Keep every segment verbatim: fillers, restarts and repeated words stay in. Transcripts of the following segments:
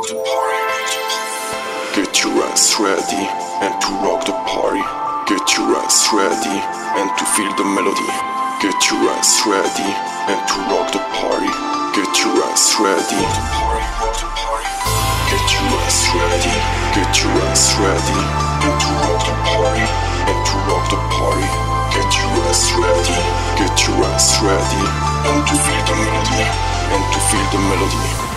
Get your ass ready and to rock the party. Get your ass ready and to feel the melody. Get your ass ready and to rock the party. Get your ass ready. Get your ass ready. Get your ass ready and to rock the party. And to rock the party. Get your ass ready. Get your ass ready and to feel the melody. And to feel the melody.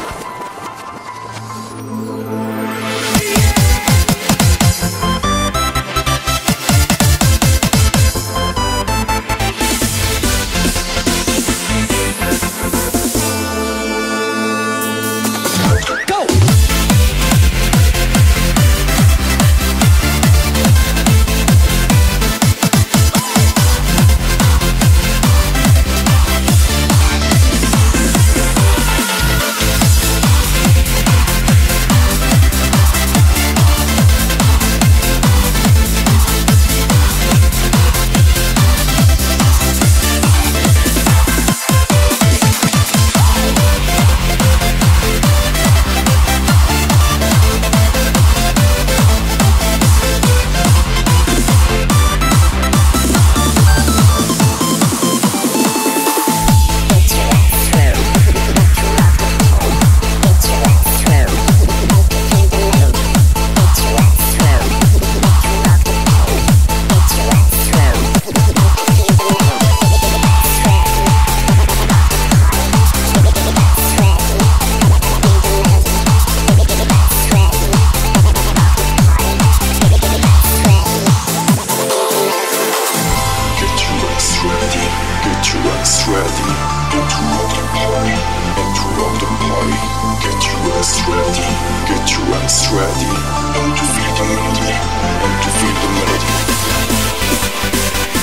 Ready, and to feel the melody, and to feel the melody.